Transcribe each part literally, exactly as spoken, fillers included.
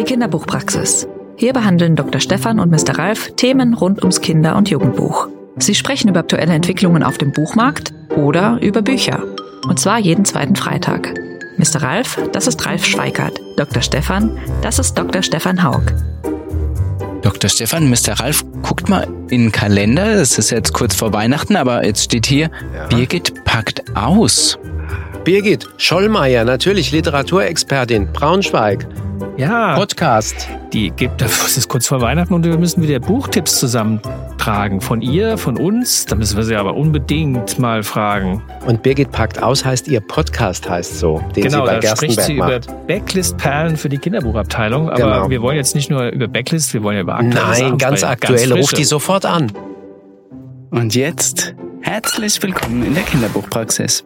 die Kinderbuchpraxis. Hier behandeln Doktor Stefan und Mister Ralf Themen rund ums Kinder- und Jugendbuch. Sie sprechen über aktuelle Entwicklungen auf dem Buchmarkt oder über Bücher. Und zwar jeden zweiten Freitag. Mister Ralf, das ist Ralf Schweikart. Doktor Stefan, das ist Doktor Stefan Haug. Doktor Stefan, Mister Ralf, guckt mal in den Kalender. Es ist jetzt kurz vor Weihnachten, aber jetzt steht hier, ja. Birgit packt aus. Birgit Schollmeier, natürlich Literaturexpertin, Braunschweig. Ja. Podcast. Die gibt, das ist kurz vor Weihnachten und wir müssen wieder Buchtipps zusammentragen. Von ihr, von uns. Da müssen wir sie aber unbedingt mal fragen. Und Birgit packt aus heißt, ihr Podcast heißt so, den genau, sie bei da Gerstenberg spricht sie macht. über Backlist-Perlen für die Kinderbuchabteilung. Aber genau. wir wollen jetzt nicht nur über Backlist, wir wollen ja über aktuelle Nein, Sachen ganz sprechen. aktuell. Ganz Ruft die sofort an. Und jetzt herzlich willkommen in der Kinderbuchpraxis.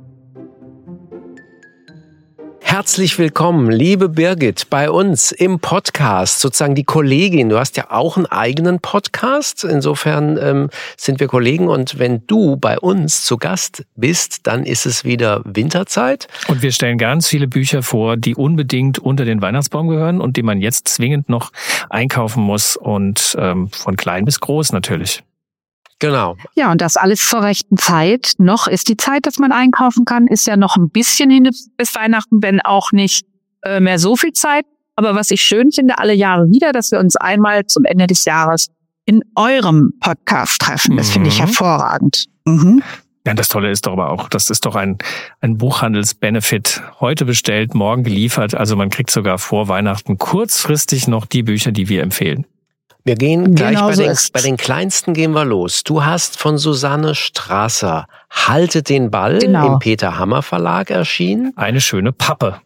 Herzlich willkommen, liebe Birgit, bei uns im Podcast, sozusagen die Kollegin. Du hast ja auch einen eigenen Podcast, insofern ähm, sind wir Kollegen und wenn du bei uns zu Gast bist, dann ist es wieder Winterzeit. Und wir stellen ganz viele Bücher vor, die unbedingt unter den Weihnachtsbaum gehören und die man jetzt zwingend noch einkaufen muss und ähm, von klein bis groß natürlich. Genau. Ja, und das alles zur rechten Zeit. Noch ist die Zeit, dass man einkaufen kann, ist ja noch ein bisschen hin bis Weihnachten, wenn auch nicht äh, mehr so viel Zeit. Aber was ich schön finde, alle Jahre wieder, dass wir uns einmal zum Ende des Jahres in eurem Podcast treffen. Das mhm. finde ich hervorragend. Mhm. Ja, das Tolle ist doch aber auch, das ist doch ein, ein Buchhandels-Benefit. Heute bestellt, morgen geliefert. Also man kriegt sogar vor Weihnachten kurzfristig noch die Bücher, die wir empfehlen. Wir gehen gleich genau bei, so den, ist's. bei den Kleinsten gehen wir los. Du hast von Susanne Strasser Haltet den Ball Genau. im Peter Hammer Verlag erschienen. Eine schöne Pappe.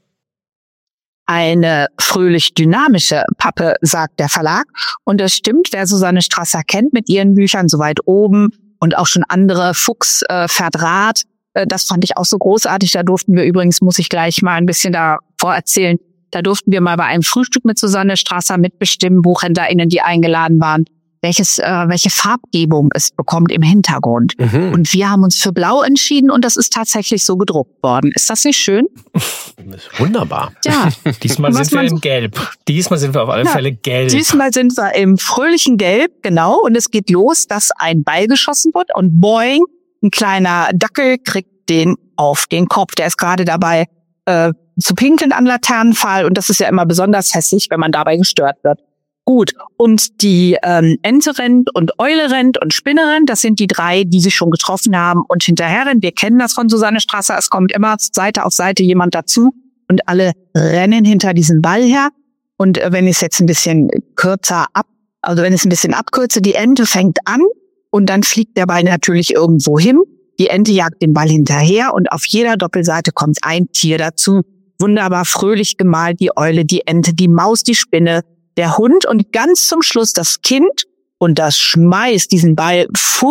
Eine fröhlich dynamische Pappe, sagt der Verlag. Und das stimmt, wer Susanne Strasser kennt mit ihren Büchern so weit oben und auch schon andere, Fuchs äh, fährt Rad, äh, das fand ich auch so großartig. Da durften wir übrigens, muss ich gleich mal ein bisschen davor erzählen, da durften wir mal bei einem Frühstück mit Susanne Strasser mitbestimmen, BuchhändlerInnen, die eingeladen waren, welches, äh, welche Farbgebung es bekommt im Hintergrund. Mhm. Und wir haben uns für Blau entschieden und das ist tatsächlich so gedruckt worden. Ist das nicht schön? Das ist wunderbar. Ja. Diesmal Was sind wir man in so- Gelb. Diesmal sind wir auf alle Ja, Fälle gelb. Diesmal sind wir im fröhlichen Gelb, genau. Und es geht los, dass ein Ball geschossen wird und boing, ein kleiner Dackel kriegt den auf den Kopf. Der ist gerade dabei, äh, zu pinkeln an Laternenpfahl. Und das ist ja immer besonders hässlich, wenn man dabei gestört wird. Gut, und die ähm, Ente rennt und Eule rennt und Spinne rennt. Das sind die drei, die sich schon getroffen haben und hinterher rennen. Wir kennen das von Susanne Strasser. Es kommt immer Seite auf Seite jemand dazu und alle rennen hinter diesen Ball her. Und äh, wenn ich es jetzt ein bisschen kürzer ab, also wenn ich es ein bisschen abkürze, die Ente fängt an und dann fliegt der Ball natürlich irgendwo hin. Die Ente jagt den Ball hinterher und auf jeder Doppelseite kommt ein Tier dazu. Wunderbar fröhlich gemalt, die Eule, die Ente, die Maus, die Spinne, der Hund und ganz zum Schluss das Kind und das schmeißt diesen Ball,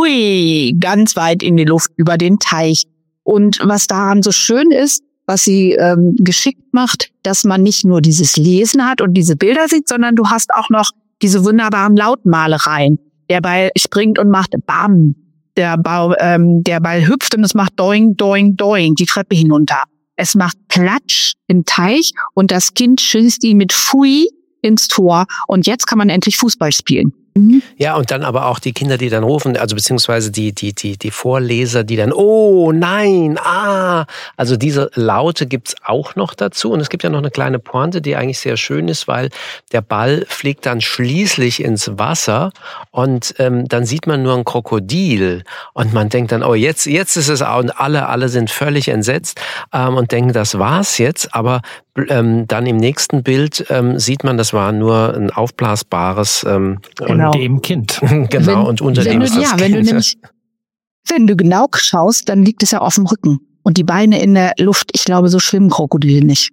pfui, ganz weit in die Luft über den Teich. Und was daran so schön ist, was sie ähm, geschickt macht, dass man nicht nur dieses Lesen hat und diese Bilder sieht, sondern du hast auch noch diese wunderbaren Lautmalereien. Der Ball springt und macht Bam. Der Ball, ähm, der Ball hüpft und es macht Doing, Doing, Doing, die Treppe hinunter. Es macht Platsch im Teich und das Kind schießt ihn mit Pfui ins Tor und jetzt kann man endlich Fußball spielen. Mhm. Ja, und dann aber auch die Kinder, die dann rufen, also beziehungsweise die, die, die, die Vorleser, die dann, oh, nein, ah, also diese Laute gibt's auch noch dazu. Und es gibt ja noch eine kleine Pointe, die eigentlich sehr schön ist, weil der Ball fliegt dann schließlich ins Wasser und ähm, dann sieht man nur ein Krokodil und man denkt dann, oh, jetzt, jetzt ist es auch, und alle, alle sind völlig entsetzt ähm, und denken, das war's jetzt, aber ähm, dann im nächsten Bild ähm, sieht man, das war nur ein aufblasbares ähm, Genau. Dem Kind. Genau, Wenn- und unter wenn dem du, ist das ja, wenn du Kind. nämlich, wenn du genau schaust, dann liegt es ja auf dem Rücken und die Beine in der Luft. Ich glaube, so schwimmen Krokodile nicht.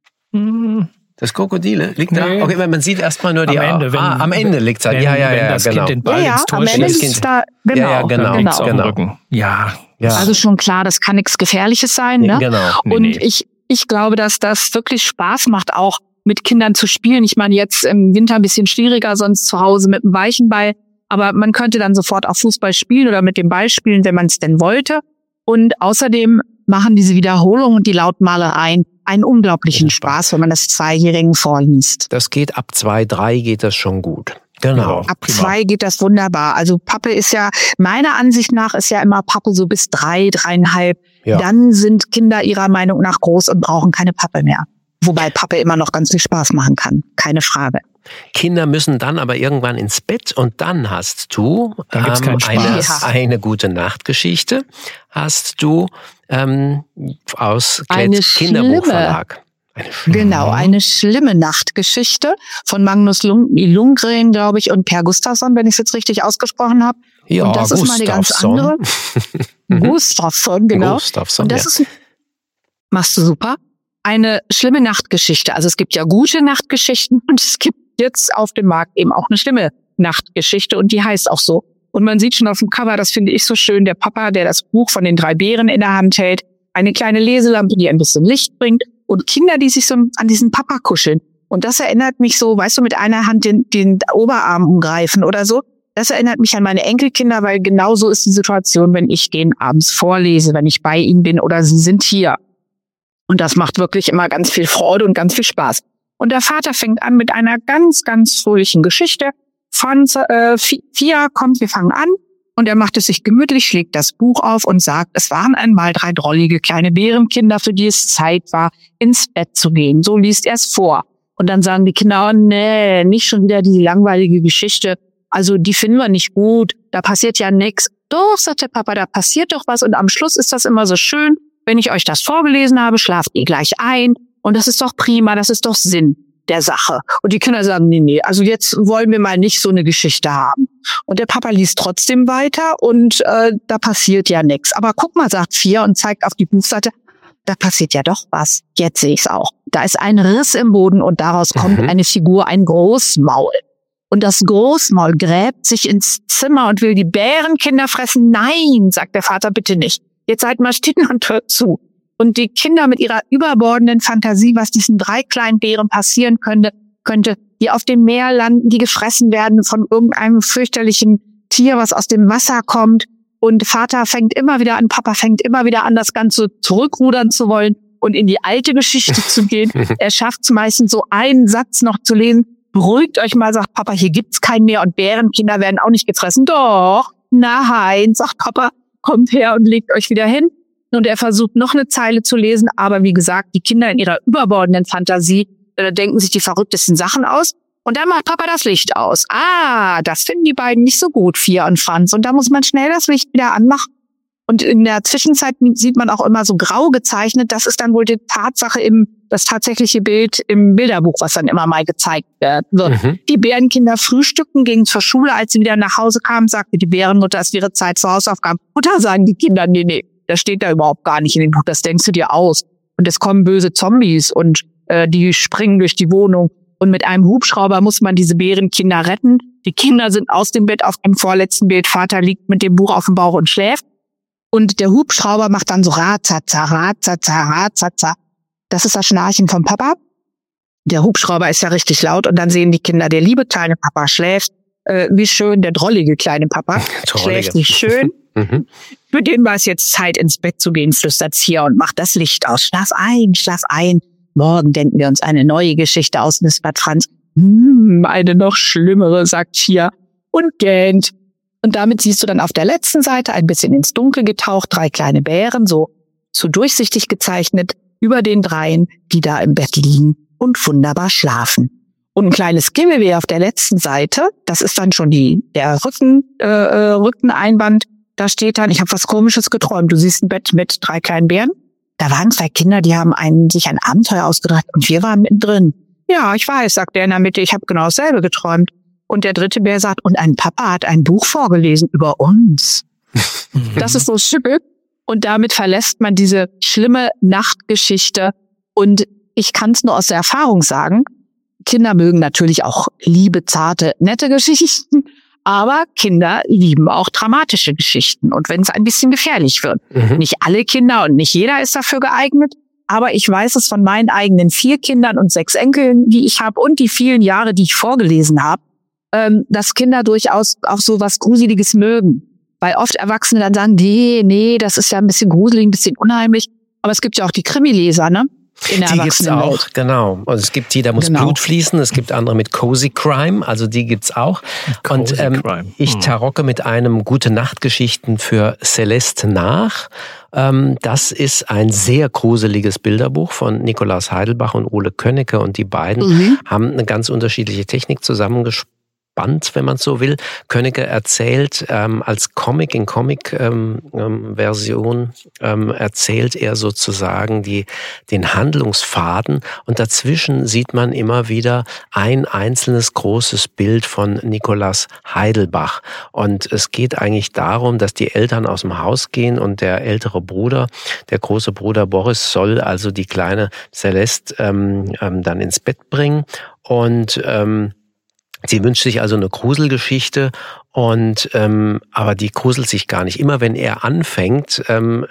Das Krokodile liegt Nee. da? Okay, weil man sieht erstmal nur die Am Ende, wenn, ah, am Ende liegt es halt. wenn, Ja, ja, wenn ja, das genau. Kind den Ball ja, ja, ins Tor am Ende schießt, liegt es da, genau. Ja, ja, genau, dann liegt's auf dem genau. Rücken. Ja, Ja. Also schon klar, das kann nichts Gefährliches sein, ne? Genau. Nee, Und nee. ich, ich glaube, dass das wirklich Spaß macht, auch mit Kindern zu spielen. Ich meine, jetzt im Winter ein bisschen schwieriger, sonst zu Hause mit einem weichen Ball. Aber man könnte dann sofort auch Fußball spielen oder mit dem Ball spielen, wenn man es denn wollte. Und außerdem machen diese Wiederholungen und die Lautmalereien einen unglaublichen Spaß, wenn man das Zweijährigen vorliest. Das geht ab zwei, drei geht das schon gut. Genau. Ab zwei geht das wunderbar. Also Pappe ist ja, meiner Ansicht nach ist ja immer Pappe so bis drei, dreieinhalb. Ja. Dann sind Kinder ihrer Meinung nach groß und brauchen keine Pappe mehr. Wobei Pappe immer noch ganz viel Spaß machen kann. Keine Frage. Kinder müssen dann aber irgendwann ins Bett und dann hast du dann gibt's keinen Spaß. eine, eine gute Nachtgeschichte, hast du ähm, aus Kletts Kinderbuchverlag. Eine genau, eine schlimme Nachtgeschichte von Magnus Lundgren, glaube ich, und Per Gustafsson, wenn ich es jetzt richtig ausgesprochen habe. Ja, und das ist mal eine ganz andere. Gustafsson, genau. Gustafsson, und das ja. ist, machst du super, eine schlimme Nachtgeschichte. Also es gibt ja gute Nachtgeschichten und es gibt jetzt auf dem Markt eben auch eine schlimme Nachtgeschichte und die heißt auch so. Und man sieht schon auf dem Cover, das finde ich so schön, der Papa, der das Buch von den drei Bären in der Hand hält, eine kleine Leselampe, die ein bisschen Licht bringt und Kinder, die sich so an diesen Papa kuscheln. Und das erinnert mich so, weißt du, mit einer Hand den, den Oberarm umgreifen oder so. Das erinnert mich an meine Enkelkinder, weil genau so ist die Situation, wenn ich denen abends vorlese, wenn ich bei ihnen bin oder sie sind hier. Und das macht wirklich immer ganz viel Freude und ganz viel Spaß. Und der Vater fängt an mit einer ganz, ganz fröhlichen Geschichte. Franz, äh, Fia kommt, wir fangen an. Und er macht es sich gemütlich, schlägt das Buch auf und sagt, es waren einmal drei drollige kleine Bärenkinder, für die es Zeit war, ins Bett zu gehen. So liest er es vor. Und dann sagen die Kinder, oh, nee, nicht schon wieder die langweilige Geschichte. Also die finden wir nicht gut, da passiert ja nichts. Doch, sagt der Papa, da passiert doch was. Und am Schluss ist das immer so schön. Wenn ich euch das vorgelesen habe, schlaft ihr gleich ein. Und das ist doch prima, das ist doch Sinn der Sache. Und die Kinder sagen, nee, nee, also jetzt wollen wir mal nicht so eine Geschichte haben. Und der Papa liest trotzdem weiter und äh, da passiert ja nichts. Aber guck mal, sagt Fia und zeigt auf die Buchseite, da passiert ja doch was. Jetzt sehe ich's auch. Da ist ein Riss im Boden und daraus kommt mhm. eine Figur, ein Großmaul. Und das Großmaul gräbt sich ins Zimmer und will die Bärenkinder fressen. Nein, sagt der Vater, bitte nicht. Jetzt seid mal still und hört zu. Und die Kinder mit ihrer überbordenden Fantasie, was diesen drei kleinen Bären passieren könnte, könnte, die auf dem Meer landen, die gefressen werden von irgendeinem fürchterlichen Tier, was aus dem Wasser kommt. Und Vater fängt immer wieder an, Papa fängt immer wieder an, das Ganze zurückrudern zu wollen und in die alte Geschichte zu gehen. Er schafft es meistens so einen Satz noch zu lesen. Beruhigt euch mal, sagt Papa, hier gibt's keinen mehr und Bärenkinder werden auch nicht gefressen. Doch, nein, sagt Papa, kommt her und legt euch wieder hin. Und er versucht noch eine Zeile zu lesen, aber wie gesagt, die Kinder in ihrer überbordenden Fantasie äh, denken sich die verrücktesten Sachen aus. Und dann macht Papa das Licht aus. Ah, das finden die beiden nicht so gut, Fia und Franz. Und da muss man schnell das Licht wieder anmachen. Und in der Zwischenzeit sieht man auch immer so grau gezeichnet. Das ist dann wohl die Tatsache im, das tatsächliche Bild im Bilderbuch, was dann immer mal gezeigt wird. Mhm. Die Bärenkinder frühstückten, gingen zur Schule. Als sie wieder nach Hause kamen, sagte die Bärenmutter, es wäre Zeit für Hausaufgaben. Und da sagen die Kinder, nee, nee, das steht da überhaupt gar nicht in dem Buch. Das denkst du dir aus. Und es kommen böse Zombies und äh, die springen durch die Wohnung. Und mit einem Hubschrauber muss man diese Bärenkinder retten. Die Kinder sind aus dem Bett auf dem vorletzten Bild. Vater liegt mit dem Buch auf dem Bauch und schläft. Und der Hubschrauber macht dann so Ratzaza, Ratzaza, Ratzaza. Das ist das Schnarchen vom Papa. Der Hubschrauber ist ja richtig laut und dann sehen die Kinder, der liebe kleine Papa schläft. Äh, wie schön, der drollige kleine Papa schläft sich schön. Mhm. Für den war es jetzt Zeit, ins Bett zu gehen, flüstert Fia und macht das Licht aus. Schlaf ein, schlaf ein. Morgen denken wir uns eine neue Geschichte aus, wispert Franz. Hm, eine noch schlimmere, sagt Fia und gähnt. Und damit siehst du dann auf der letzten Seite ein bisschen ins Dunkel getaucht, drei kleine Bären, so, so durchsichtig gezeichnet, über den dreien, die da im Bett liegen und wunderbar schlafen. Und ein kleines Giveaway auf der letzten Seite, das ist dann schon die der Rücken, äh, Rückeneinband. Da steht dann, ich habe was Komisches geträumt. Du siehst ein Bett mit drei kleinen Bären. Da waren zwei Kinder, die haben einen, sich ein Abenteuer ausgedacht und wir waren mittendrin. Ja, ich weiß, sagt der in der Mitte, ich habe genau dasselbe geträumt. Und der dritte Bär sagt, und ein Papa hat ein Buch vorgelesen über uns. Das ist so schön. Und damit verlässt man diese schlimme Nachtgeschichte. Und ich kann es nur aus der Erfahrung sagen, Kinder mögen natürlich auch liebe, zarte, nette Geschichten. Aber Kinder lieben auch dramatische Geschichten. Und wenn es ein bisschen gefährlich wird. Mhm. Nicht alle Kinder und nicht jeder ist dafür geeignet. Aber ich weiß es von meinen eigenen vier Kindern und sechs Enkeln, die ich habe und die vielen Jahre, die ich vorgelesen habe, ähm, dass Kinder durchaus auch so was Gruseliges mögen. Weil oft Erwachsene dann sagen, nee, nee, das ist ja ein bisschen gruselig, ein bisschen unheimlich. Aber es gibt ja auch die Krimileser, ne? in der Die gibt's auch, Erwachsenenwelt. genau. Und es gibt die, da muss Genau. Blut fließen. Es gibt andere mit Cozy Crime, also die gibt's auch. Und Cozy ähm, Crime. ich Hm. tarocke mit einem Gute-Nacht-Geschichten für Celeste nach. Ähm, das ist ein sehr gruseliges Bilderbuch von Nikolaus Heidelbach und Ole Könnecke. Und die beiden Mhm. haben eine ganz unterschiedliche Technik zusammengespannt, wenn man so will. Könnecke erzählt ähm, als Comic, in Comic-Version ähm, ähm, erzählt er sozusagen die, den Handlungsfaden und dazwischen sieht man immer wieder ein einzelnes großes Bild von Nikolaus Heidelbach. Und es geht eigentlich darum, dass die Eltern aus dem Haus gehen und der ältere Bruder, der große Bruder Boris, soll also die kleine Celeste ähm, ähm, dann ins Bett bringen und ähm, sie wünscht sich also eine Gruselgeschichte und ähm, aber die gruselt sich gar nicht. Immer wenn er anfängt, ähm,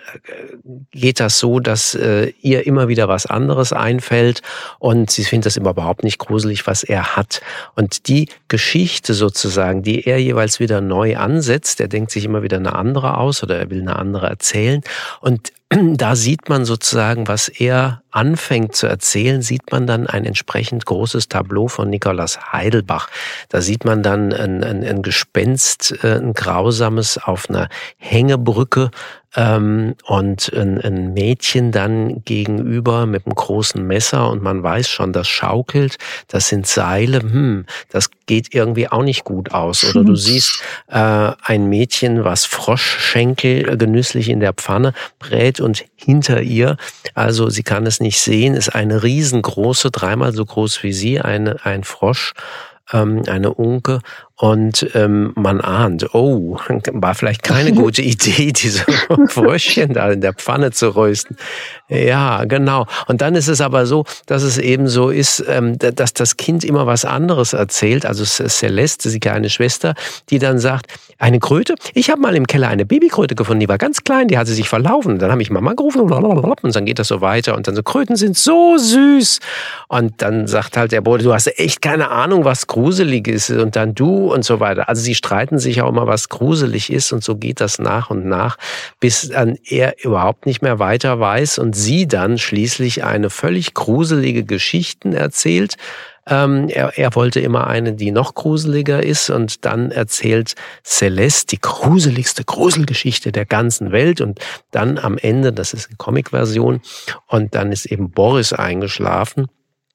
geht das so, dass äh, ihr immer wieder was anderes einfällt und sie findet das immer überhaupt nicht gruselig, was er hat. Und die Geschichte sozusagen, die er jeweils wieder neu ansetzt, der denkt sich immer wieder eine andere aus oder er will eine andere erzählen und da sieht man sozusagen, was er anfängt zu erzählen, sieht man dann ein entsprechend großes Tableau von Nikolaus Heidelbach. Da sieht man dann ein, ein, ein Gespenst, ein grausames auf einer Hängebrücke ähm, und ein, ein Mädchen dann gegenüber mit einem großen Messer und man weiß schon, das schaukelt, das sind Seile, hm, das geht irgendwie auch nicht gut aus. Oder du siehst äh, ein Mädchen, was Froschschenkel genüsslich in der Pfanne brät und hinter ihr, also sie kann es nicht sehen, ist eine riesengroße, dreimal so groß wie sie, eine, ein Frosch, ähm, eine Unke. Und ähm, man ahnt, oh, war vielleicht keine gute Idee, diese Fröschchen da in der Pfanne zu rösten. Ja, genau. Und dann ist es aber so, dass es eben so ist, ähm, dass das Kind immer was anderes erzählt. Also Celeste, die kleine Schwester, die dann sagt, eine Kröte? Ich habe mal im Keller eine Babykröte gefunden, die war ganz klein, die hatte sich verlaufen. Dann habe ich Mama gerufen und dann geht das so weiter. Und dann so, Kröten sind so süß. Und dann sagt halt der Bruder, du hast echt keine Ahnung, was gruselig ist. Und dann du und so weiter. Also sie streiten sich auch immer, was gruselig ist und so geht das nach und nach, bis dann er überhaupt nicht mehr weiter weiß und sie dann schließlich eine völlig gruselige Geschichte erzählt. Ähm, er, er wollte immer eine, die noch gruseliger ist und dann erzählt Celeste die gruseligste Gruselgeschichte der ganzen Welt und dann am Ende, das ist eine Comic-Version, und dann ist eben Boris eingeschlafen.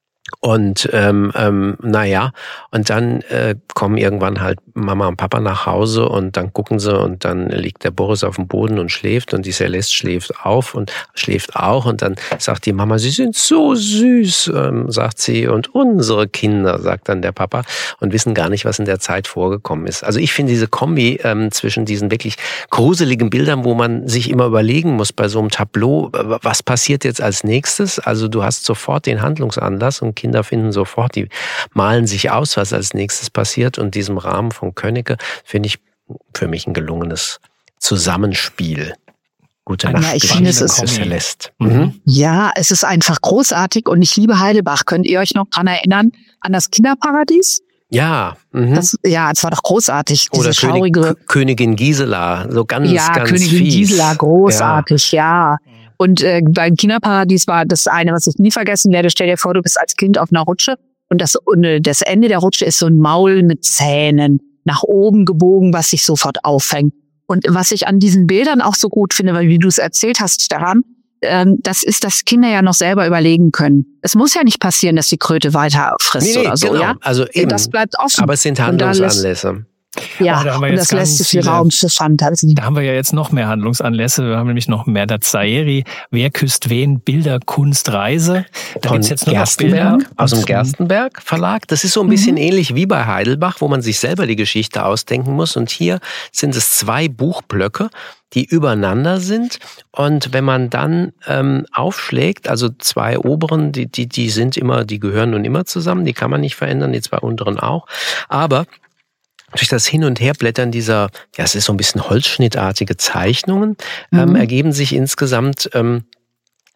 Und ähm, ähm, naja, und dann äh, kommen irgendwann halt Mama und Papa nach Hause und dann gucken sie und dann liegt der Boris auf dem Boden und schläft und die Celeste schläft auf und schläft auch und dann sagt die Mama, sie sind so süß, ähm, sagt sie, und unsere Kinder, sagt dann der Papa, und wissen gar nicht, was in der Zeit vorgekommen ist. Also ich finde diese Kombi ähm, zwischen diesen wirklich gruseligen Bildern, wo man sich immer überlegen muss bei so einem Tableau, was passiert jetzt als nächstes? Also du hast sofort den Handlungsanlass und Kinder finden sofort, die malen sich aus, was als nächstes passiert. Und diesem Rahmen von Könnecke finde ich für mich ein gelungenes Zusammenspiel. Gute Nacht, ja, ich finde, es ist ist Celeste. Mhm. Ja, es ist einfach großartig und ich liebe Heidelbach. Könnt ihr euch noch dran erinnern an das Kinderparadies? Ja. Mhm. Das, ja, es war doch großartig. Diese Oder schaurige König, Königin Gisela, so ganz, ja, ganz Königin fies. Gisela, großartig, ja. ja. Und äh, beim Kinderparadies war das eine, was ich nie vergessen werde. Stell dir vor, du bist als Kind auf einer Rutsche und das, und das Ende der Rutsche ist so ein Maul mit Zähnen nach oben gebogen, was sich sofort auffängt. Und was ich an diesen Bildern auch so gut finde, weil wie du es erzählt hast daran, ähm, das ist, dass Kinder ja noch selber überlegen können. Es muss ja nicht passieren, dass die Kröte weiter frisst nee, nee, oder so, genau. ja? Also eben, das bleibt offen. Aber es sind Handlungsanlässe. Ja, oh, da haben wir und jetzt das lässt sich viel viele, Raum für Fantasie. Da haben wir ja jetzt noch mehr Handlungsanlässe. Wir haben nämlich noch Merda Zaeri, Wer küsst wen, Bilder, Kunst, Reise. Da Von gibt's jetzt nur noch Gerstenberg, Bilder. aus dem Gerstenberg Verlag. Das ist so ein bisschen mhm. ähnlich wie bei Heidelbach, wo man sich selber die Geschichte ausdenken muss. Und hier sind es zwei Buchblöcke, die übereinander sind. Und wenn man dann ähm, aufschlägt, also zwei oberen, die, die, die sind immer, die gehören nun immer zusammen, die kann man nicht verändern, die zwei unteren auch. Aber durch das Hin- und Herblättern dieser, ja, es ist so ein bisschen holzschnittartige Zeichnungen, mhm. ähm, ergeben sich insgesamt ähm,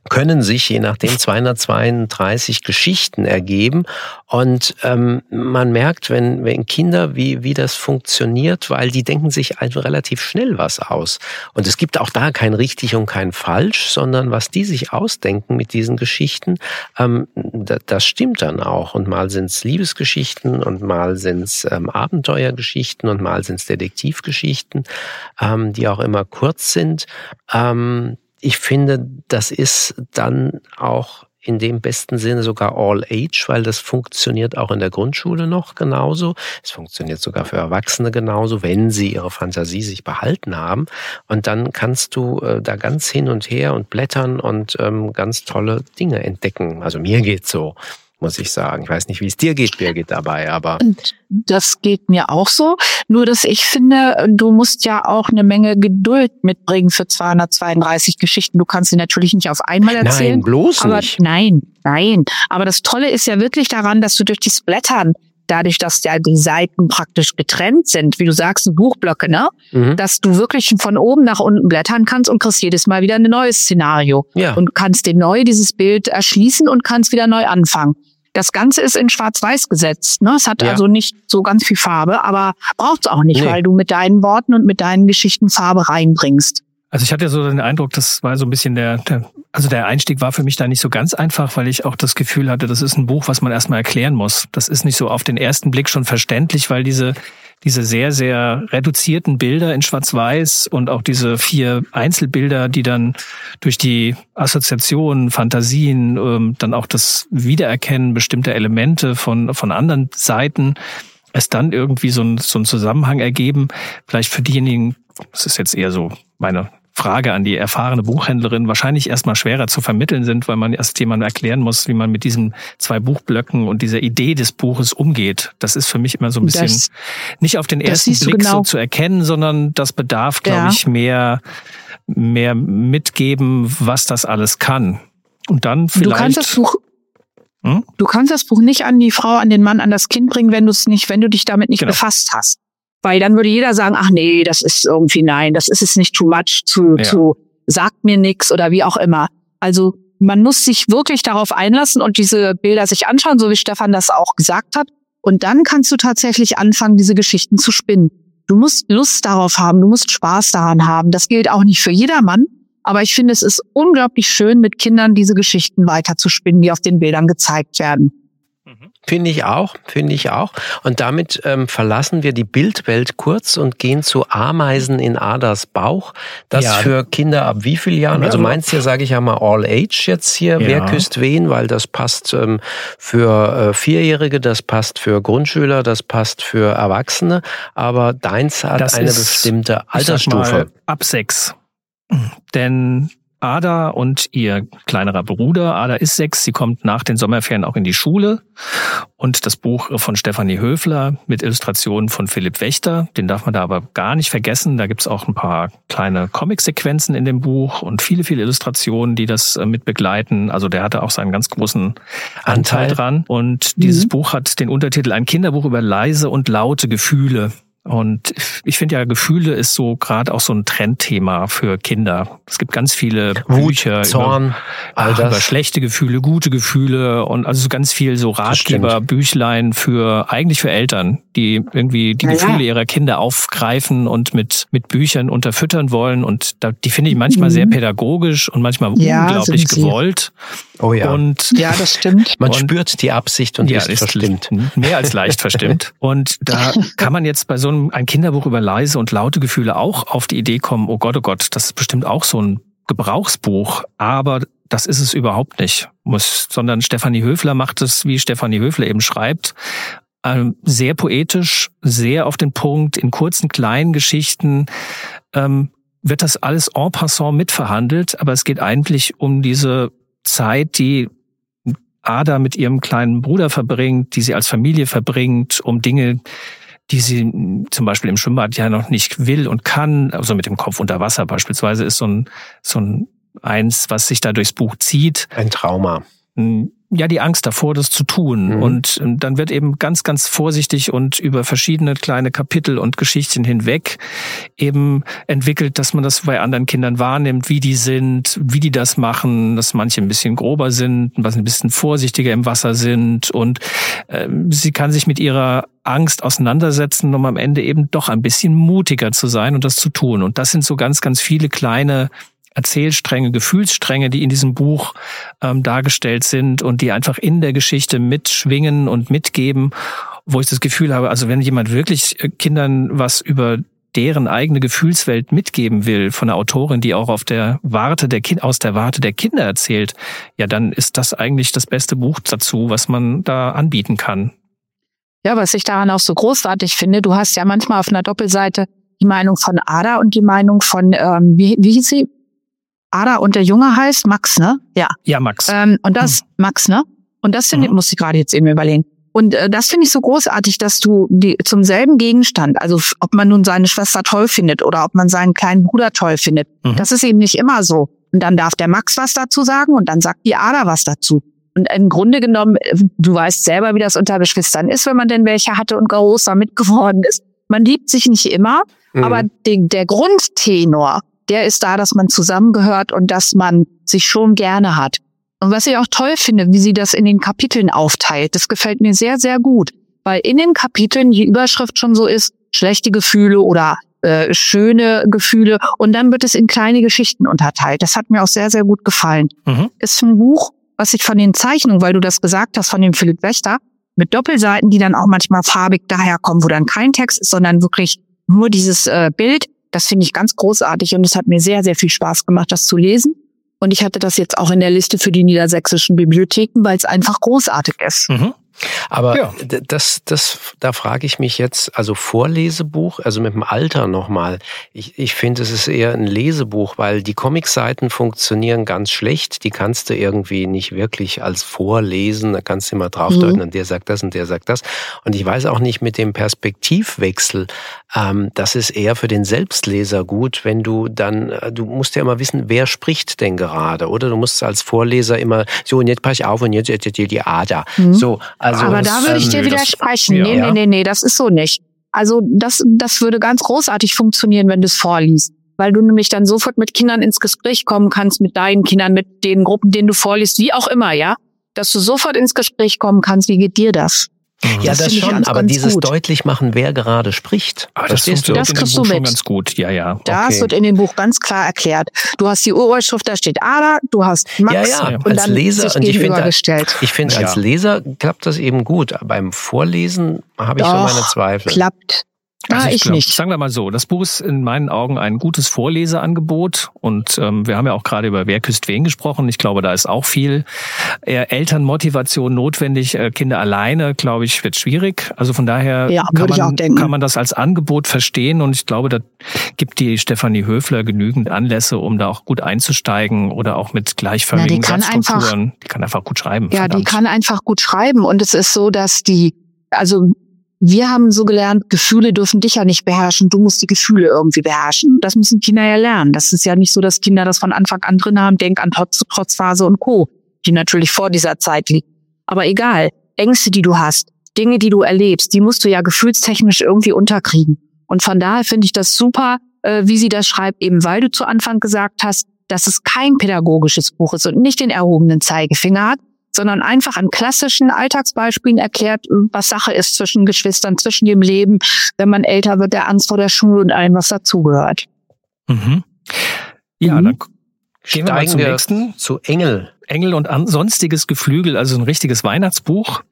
können sich je nachdem zweihundertzweiunddreißig Geschichten ergeben. Und ähm, man merkt, wenn, wenn Kinder, wie, wie das funktioniert, weil die denken sich einfach relativ schnell was aus. Und es gibt auch da kein richtig und kein falsch, sondern was die sich ausdenken mit diesen Geschichten, ähm, das, das stimmt dann auch. Und mal sind es Liebesgeschichten und mal sind es ähm, Abenteuergeschichten und mal sind es Detektivgeschichten, ähm, die auch immer kurz sind. Ähm, Ich finde, das ist dann auch in dem besten Sinne sogar all age, weil das funktioniert auch in der Grundschule noch genauso. Es funktioniert sogar für Erwachsene genauso, wenn sie ihre Fantasie sich behalten haben. Und dann kannst du äh, da ganz hin und her und blättern und ähm, ganz tolle Dinge entdecken. Also mir geht's so, muss ich sagen. Ich weiß nicht, wie es dir geht, Birgit, dabei, aber... Und das geht mir auch so. Nur, dass ich finde, du musst ja auch eine Menge Geduld mitbringen für zweihundertzweiunddreißig Geschichten. Du kannst sie natürlich nicht auf einmal erzählen. Nein, bloß aber nicht. Nein, nein. Aber das Tolle ist ja wirklich daran, dass du durch das Blättern, dadurch, dass ja die Seiten praktisch getrennt sind, wie du sagst, Buchblöcke, ne? Mhm. Dass du wirklich von oben nach unten blättern kannst und kriegst jedes Mal wieder ein neues Szenario. Ja. Und kannst dir neu dieses Bild erschließen und kannst wieder neu anfangen. Das Ganze ist in Schwarz-Weiß gesetzt. Ne? Es hat ja. also nicht so ganz viel Farbe, aber braucht's auch nicht, nee. weil du mit deinen Worten und mit deinen Geschichten Farbe reinbringst. Also ich hatte so den Eindruck, das war so ein bisschen der, der, also der Einstieg war für mich da nicht so ganz einfach, weil ich auch das Gefühl hatte, das ist ein Buch, was man erstmal erklären muss. Das ist nicht so auf den ersten Blick schon verständlich, weil diese diese sehr, sehr reduzierten Bilder in Schwarz-Weiß und auch diese vier Einzelbilder, die dann durch die Assoziationen, Fantasien, ähm, dann auch das Wiedererkennen bestimmter Elemente von von anderen Seiten, es dann irgendwie so ein, so ein Zusammenhang ergeben. Vielleicht für diejenigen, das ist jetzt eher so meine Frage an die erfahrene Buchhändlerin, wahrscheinlich erstmal schwerer zu vermitteln sind, weil man erst jemandem erklären muss, wie man mit diesen zwei Buchblöcken und dieser Idee des Buches umgeht. Das ist für mich immer so ein bisschen das, nicht auf den ersten Blick genau. so zu erkennen, sondern das bedarf, glaube ja. ich, mehr, mehr mitgeben, was das alles kann. Und dann vielleicht... Du kannst das Buch hm? Du kannst das Buch nicht an die Frau, an den Mann, an das Kind bringen, wenn du es nicht, wenn du dich damit nicht genau. befasst hast. Weil dann würde jeder sagen, ach nee, das ist irgendwie, nein, das ist es nicht too much, zu, ja. zu, sagt mir nix oder wie auch immer. Also man muss sich wirklich darauf einlassen und diese Bilder sich anschauen, so wie Stefan das auch gesagt hat. Und dann kannst du tatsächlich anfangen, diese Geschichten zu spinnen. Du musst Lust darauf haben, du musst Spaß daran haben. Das gilt auch nicht für jedermann. Aber ich finde, es ist unglaublich schön, mit Kindern diese Geschichten weiter zu spinnen, die auf den Bildern gezeigt werden. Finde ich auch, finde ich auch. Und damit ähm, verlassen wir die Bildwelt kurz und gehen zu Ameisen in Adas Bauch. Das ja. für Kinder ab wie vielen Jahren? Also meins hier sage ich ja mal All Age jetzt hier. Ja. Wer küsst wen? Weil das passt ähm, für äh, Vierjährige, das passt für Grundschüler, das passt für Erwachsene. Aber deins hat das eine ist, bestimmte Altersstufe. Mal, ab sechs. Denn Ada und ihr kleinerer Bruder, Ada ist sechs, sie kommt nach den Sommerferien auch in die Schule. Und das Buch von Stefanie Höfler mit Illustrationen von Philipp Wächter, den darf man da aber gar nicht vergessen. Da gibt's auch ein paar kleine Comic-Sequenzen in dem Buch und viele, viele Illustrationen, die das mit begleiten. Also der hatte auch seinen ganz großen Anteil, Anteil. dran. Und dieses mhm. Buch hat den Untertitel Ein Kinderbuch über leise und laute Gefühle. Und ich finde ja, Gefühle ist so gerade auch so ein Trendthema für Kinder. Es gibt ganz viele Wut, Bücher Zorn, über, ach, über schlechte Gefühle, gute Gefühle und also ganz viel so Ratgeber, Büchlein für eigentlich für Eltern, die irgendwie die ja, Gefühle ja. ihrer Kinder aufgreifen und mit mit Büchern unterfüttern wollen. Und da, die finde ich manchmal mhm. sehr pädagogisch und manchmal ja, unglaublich gewollt. Oh ja. Und ja, das stimmt. Man und, spürt die Absicht und ja, ist, ist verstimmt. Mehr als leicht verstimmt. Und da kann man jetzt bei so einem ein Kinderbuch über leise und laute Gefühle auch auf die Idee kommen, oh Gott, oh Gott, das ist bestimmt auch so ein Gebrauchsbuch, aber das ist es überhaupt nicht. Muss, sondern Stefanie Höfler macht es, wie Stefanie Höfler eben schreibt, ähm, sehr poetisch, sehr auf den Punkt, in kurzen, kleinen Geschichten ähm, wird das alles en passant mitverhandelt, aber es geht eigentlich um diese Zeit, die Ada mit ihrem kleinen Bruder verbringt, die sie als Familie verbringt, um Dinge, die sie zum Beispiel im Schwimmbad ja noch nicht will und kann, also mit dem Kopf unter Wasser beispielsweise, ist so ein, so ein eins, was sich da durchs Buch zieht. Ein Trauma. ja die Angst davor, das zu tun. Mhm. Und dann wird eben ganz, ganz vorsichtig und über verschiedene kleine Kapitel und Geschichten hinweg eben entwickelt, dass man das bei anderen Kindern wahrnimmt, wie die sind, wie die das machen, dass manche ein bisschen grober sind, was ein bisschen vorsichtiger im Wasser sind. Und äh, sie kann sich mit ihrer Angst auseinandersetzen, um am Ende eben doch ein bisschen mutiger zu sein und das zu tun. Und das sind so ganz, ganz viele kleine Erzählstränge, Gefühlsstränge, die in diesem Buch ähm, dargestellt sind und die einfach in der Geschichte mitschwingen und mitgeben, wo ich das Gefühl habe, also wenn jemand wirklich Kindern was über deren eigene Gefühlswelt mitgeben will, von einer Autorin, die auch auf der Warte der Kind, aus der Warte der Kinder erzählt, ja, dann ist das eigentlich das beste Buch dazu, was man da anbieten kann. Ja, was ich daran auch so großartig finde, du hast ja manchmal auf einer Doppelseite die Meinung von Ada und die Meinung von, ähm, wie, wie hieß sie? Ada und der Junge heißt Max, ne? Ja. Ja, Max. Ähm, und das, hm. Max, ne? Und das finde ich, mhm. muss ich gerade jetzt eben überlegen. Und äh, das finde ich so großartig, dass du die zum selben Gegenstand, also f- ob man nun seine Schwester toll findet oder ob man seinen kleinen Bruder toll findet, mhm. das ist eben nicht immer so. Und dann darf der Max was dazu sagen und dann sagt die Ada was dazu. Und im Grunde genommen, du weißt selber, wie das unter Geschwistern ist, wenn man denn welche hatte und groß damit geworden ist. Man liebt sich nicht immer, mhm. aber die, der Grundtenor, der ist da, dass man zusammengehört und dass man sich schon gerne hat. Und was ich auch toll finde, wie sie das in den Kapiteln aufteilt, das gefällt mir sehr, sehr gut. Weil in den Kapiteln die Überschrift schon so ist, schlechte Gefühle oder äh, schöne Gefühle. Und dann wird es in kleine Geschichten unterteilt. Das hat mir auch sehr, sehr gut gefallen. Mhm. Ist ein Buch, was ich von den Zeichnungen, weil du das gesagt hast, von dem Philipp Wächter, mit Doppelseiten, die dann auch manchmal farbig daherkommen, wo dann kein Text ist, sondern wirklich nur dieses äh, Bild. Das finde ich ganz großartig und es hat mir sehr, sehr viel Spaß gemacht, das zu lesen. Und ich hatte das jetzt auch in der Liste für die niedersächsischen Bibliotheken, weil es einfach großartig ist. Mhm. Aber ja. das, das, da frage ich mich jetzt, also Vorlesebuch, also mit dem Alter nochmal. Ich, ich finde, es ist eher ein Lesebuch, weil die Comicseiten funktionieren ganz schlecht. Die kannst du irgendwie nicht wirklich als vorlesen. Da kannst du immer draufdeuten mhm. und der sagt das und der sagt das. Und ich weiß auch nicht mit dem Perspektivwechsel, ähm, das ist eher für den Selbstleser gut, wenn du dann, du musst ja immer wissen, wer spricht denn gerade, oder? Du musst als Vorleser immer, so und jetzt pass ich auf und jetzt, jetzt, jetzt die Ada. Mhm. So. Also, aber da würde ich dir ähm, widersprechen. Das, nee, ja. nee, nee, nee, das ist so nicht. Also das, das würde ganz großartig funktionieren, wenn du es vorliest. Weil du nämlich dann sofort mit Kindern ins Gespräch kommen kannst, mit deinen Kindern, mit den Gruppen, denen du vorliest, wie auch immer, ja. Dass du sofort ins Gespräch kommen kannst, wie geht dir das? Ja, das, das schon, ganz, aber ganz dieses gut. Deutlich machen, wer gerade spricht. Aber das, das, du, das kriegst du mit. Ganz gut. Ja, ja. Das okay. wird in dem Buch ganz klar erklärt. Du hast die Urschrift, da steht Ada, du hast Max ja, ja. und als dann Leser, sich und ich finde, ich finde, ja. als Leser klappt das eben gut. Beim Vorlesen habe ich Doch, so meine Zweifel. Klappt. Also ah, ich ich glaub, nicht. Sagen wir mal so, das Buch ist in meinen Augen ein gutes Vorleseangebot und ähm, wir haben ja auch gerade über Wer küsst wen gesprochen. Ich glaube, da ist auch viel eher Elternmotivation notwendig. Äh, Kinder alleine, glaube ich, wird schwierig. Also von daher ja, kann, man, auch kann man das als Angebot verstehen und ich glaube, da gibt die Stefanie Höfler genügend Anlässe, um da auch gut einzusteigen oder auch mit gleichförmigen ja, die Satzstrukturen. Einfach, die kann einfach gut schreiben. Ja, verdammt. die kann einfach gut schreiben und es ist so, dass die, also wir haben so gelernt, Gefühle dürfen dich ja nicht beherrschen, du musst die Gefühle irgendwie beherrschen. Das müssen Kinder ja lernen. Das ist ja nicht so, dass Kinder das von Anfang an drin haben, denk an Trotz, Trotzphase und Co., die natürlich vor dieser Zeit liegt. Aber egal, Ängste, die du hast, Dinge, die du erlebst, die musst du ja gefühlstechnisch irgendwie unterkriegen. Und von daher finde ich das super, äh, wie sie das schreibt, eben weil du zu Anfang gesagt hast, dass es kein pädagogisches Buch ist und nicht den erhobenen Zeigefinger hat, sondern einfach an klassischen Alltagsbeispielen erklärt, was Sache ist zwischen Geschwistern, zwischen dem Leben, wenn man älter wird, der Angst vor der Schule und allem, was dazugehört. Mhm. Ja, mhm. dann gehen wir mal zum nächsten. Zu Engel. Engel und an, sonstiges Geflügel, also ein richtiges Weihnachtsbuch.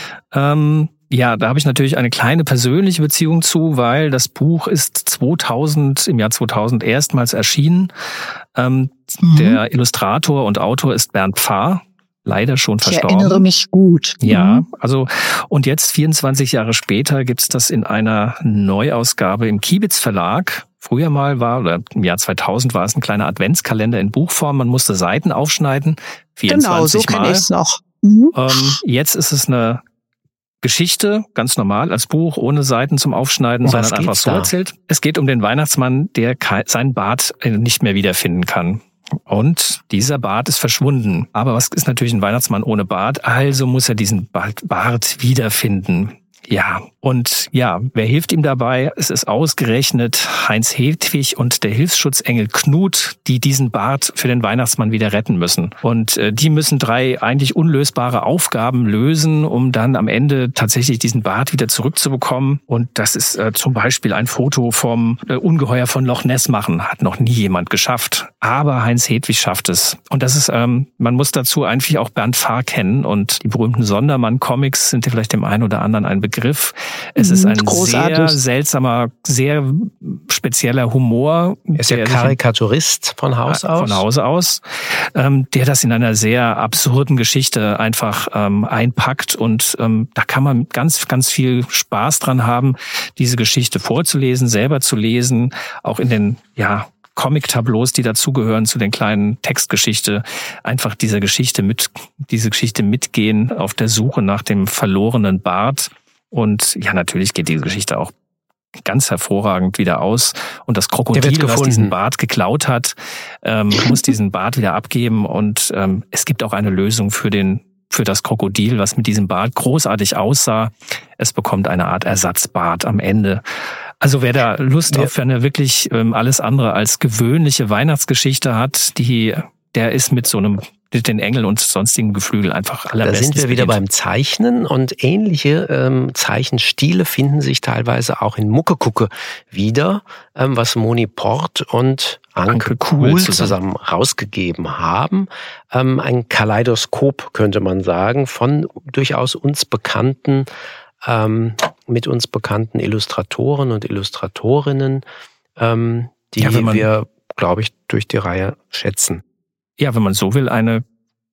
Ähm, ja, da habe ich natürlich eine kleine persönliche Beziehung zu, weil das Buch ist zweitausend, im Jahr zweitausend erstmals erschienen. Ähm, mhm. Der Illustrator und Autor ist Bernd Pfarr. Leider schon verstorben. Ich erinnere mich gut. Ja, also und jetzt vierundzwanzig Jahre später gibt's das in einer Neuausgabe im Kibitz Verlag. Früher mal war, oder im Jahr zweitausend war es ein kleiner Adventskalender in Buchform. Man musste Seiten aufschneiden, vierundzwanzig genau, so Mal. Kenn ich's noch. Mhm. Ähm, jetzt ist es eine Geschichte, ganz normal, als Buch, ohne Seiten zum Aufschneiden, um sondern einfach so da? erzählt. Es geht um den Weihnachtsmann, der seinen Bart nicht mehr wiederfinden kann. Und dieser Bart ist verschwunden. Aber was ist natürlich ein Weihnachtsmann ohne Bart? Also muss er diesen Bart wiederfinden. Ja, und ja, wer hilft ihm dabei? Es ist ausgerechnet Heinz Hedwig und der Hilfsschutzengel Knut, die diesen Bart für den Weihnachtsmann wieder retten müssen. Und äh, die müssen drei eigentlich unlösbare Aufgaben lösen, um dann am Ende tatsächlich diesen Bart wieder zurückzubekommen. Und das ist äh, zum Beispiel ein Foto vom äh, Ungeheuer von Loch Ness machen. Hat noch nie jemand geschafft. Aber Heinz Hedwig schafft es. Und das ist, ähm, man muss dazu eigentlich auch Bernd Fahr kennen. Und die berühmten Sondermann-Comics sind ja vielleicht dem einen oder anderen ein Begriff. Es ist ein Großartig. sehr seltsamer, sehr spezieller Humor. Er ist ja Karikaturist von Haus aus. Von Haus aus, ähm, der das in einer sehr absurden Geschichte einfach ähm, einpackt. Und ähm, da kann man ganz, ganz viel Spaß dran haben, diese Geschichte vorzulesen, selber zu lesen, auch in den, ja, Comic-Tableaus, die dazugehören zu den kleinen Textgeschichte, einfach dieser Geschichte mit, diese Geschichte mitgehen auf der Suche nach dem verlorenen Bart. Und ja, natürlich geht diese Geschichte auch ganz hervorragend wieder aus. Und das Krokodil, was diesen Bart geklaut hat, ähm, muss diesen Bart wieder abgeben. Und ähm, es gibt auch eine Lösung für den für das Krokodil, was mit diesem Bart großartig aussah. Es bekommt eine Art Ersatzbart am Ende. Also wer da Lust ja. auf eine wirklich ähm, alles andere als gewöhnliche Weihnachtsgeschichte hat, die der ist mit so einem mit den Engeln und sonstigen Geflügel einfach allerbestens. Da sind wir wieder beim Zeichnen und ähnliche ähm, Zeichenstile finden sich teilweise auch in Muckegucke wieder, ähm, was Moni Port und Anke, Anke Kuhl zusammen. zusammen rausgegeben haben. Ähm, ein Kaleidoskop, könnte man sagen, von durchaus uns bekannten, ähm, mit uns bekannten Illustratoren und Illustratorinnen, ähm, die ja, man, wir, glaube ich, durch die Reihe schätzen. Ja, wenn man so will, eine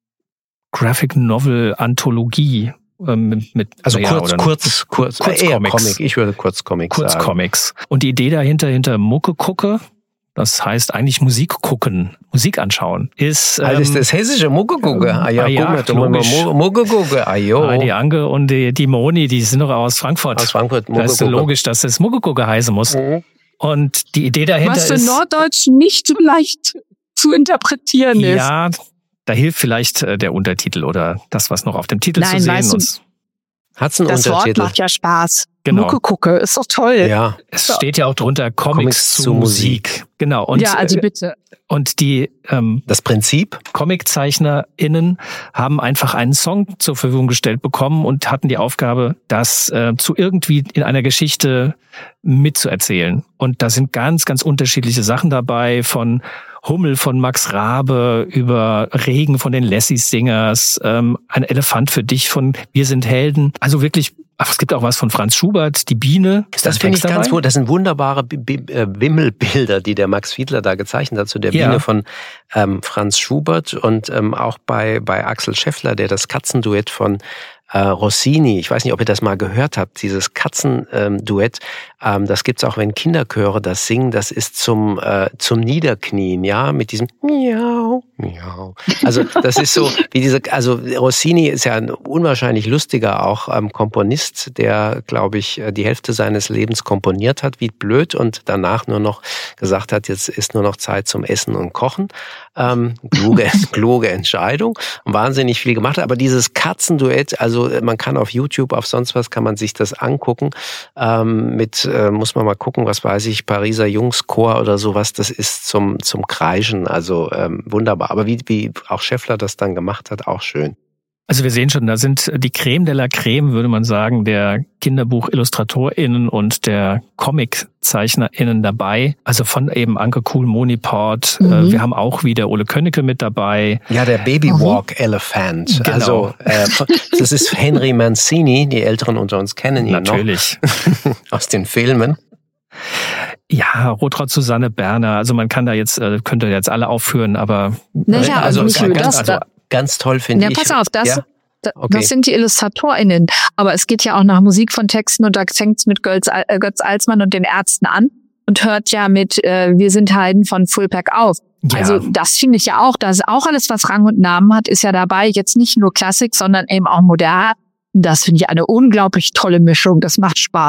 Graphic Novel Anthologie ähm, mit, mit also ja, kurz, kurz, kurz, kurz eher Comic. Ich würde Kurzcomics sagen. Kurzcomics. Und die Idee dahinter, hinter Muckegucke, das heißt eigentlich Musik gucken, Musik anschauen, ist... Ähm, also ist das hessische Muckegucke. Ah ja, ah, ja Muckegucke, ah jo. Ah, die Anke und die, die Moni, die sind doch aus Frankfurt. Aus Frankfurt, Muckegucke. Das ist logisch, dass es Muckegucke heißen muss. Mhm. Und die Idee dahinter ist... Was für Norddeutschen nicht so leicht zu interpretieren ist. Ja, da hilft vielleicht äh, der Untertitel oder das, was noch auf dem Titel Nein, zu sehen weißt du, ist. Hat's einen das Untertitel? Wort macht ja Spaß. Genau. Muckegucke, ist doch toll. Ja. Es so. steht ja auch drunter Comics, Comics zu, zu Musik. Musik. Genau. Und, ja, also bitte. Und die ähm, das Prinzip? ComiczeichnerInnen haben einfach einen Song zur Verfügung gestellt bekommen und hatten die Aufgabe, das äh, zu irgendwie in einer Geschichte mitzuerzählen. Und da sind ganz, ganz unterschiedliche Sachen dabei, von Hummel von Max Rabe über Regen von den Lessies Singers, ähm, ein Elefant für dich von Wir sind Helden. Also wirklich, ach, es gibt auch was von Franz Schubert, die Biene. Ist das finde ich dabei? ganz gut. Das sind wunderbare B- B- äh, Wimmelbilder, die der Max Fiedler da gezeichnet hat zu der ja. Biene von ähm, Franz Schubert und ähm, auch bei bei Axel Scheffler, der das Katzenduett von Äh, Rossini, ich weiß nicht, ob ihr das mal gehört habt, dieses Katzenduett, ähm, das gibt's auch, wenn Kinderchöre das singen, das ist zum äh, zum Niederknien, ja, mit diesem Miau, Miau. Also das ist so, wie diese, also Rossini ist ja ein unwahrscheinlich lustiger auch ähm, Komponist, der, glaube ich, die Hälfte seines Lebens komponiert hat, wie blöd, und danach nur noch gesagt hat, jetzt ist nur noch Zeit zum Essen und Kochen. Ähm, kluge, kluge Entscheidung, wahnsinnig viel gemacht, aber dieses Katzenduett, also man kann auf YouTube, auf sonst was, kann man sich das angucken, ähm, mit, äh, muss man mal gucken, was weiß ich, Pariser Jungschor oder sowas, das ist zum zum Kreischen, also ähm, wunderbar, aber wie, wie auch Scheffler das dann gemacht hat, auch schön. Also wir sehen schon, da sind die Creme de la Creme, würde man sagen, der Kinderbuch-IllustratorInnen und der Comic-ZeichnerInnen dabei. Also von eben Anke Kuhl, Moni Port. Mhm. Wir haben auch wieder Ole Könnecke mit dabei. Ja, der Babywalk-Elephant. Genau. Also äh, das ist Henry Mancini, die Älteren unter uns kennen ihn Natürlich. noch. Aus den Filmen. Ja, Rotraud Susanne Berner. Also man kann da jetzt, könnte jetzt alle aufführen, aber... Naja, also, also nicht nur das. Also, ganz toll finde ja, ich. Ja, pass auf, das, ja? das, okay. das sind die IllustratorInnen. Aber es geht ja auch nach Musik von Texten und da fängt es mit Götz, äh, Götz Alsmann und den Ärzten an und hört ja mit äh, Wir sind Heiden von Fulpeck auf. Ja. Also das finde ich ja auch, das ist auch alles, was Rang und Namen hat, ist ja dabei. Jetzt nicht nur Klassik, sondern eben auch modern. Das finde ich eine unglaublich tolle Mischung. Das macht Spaß.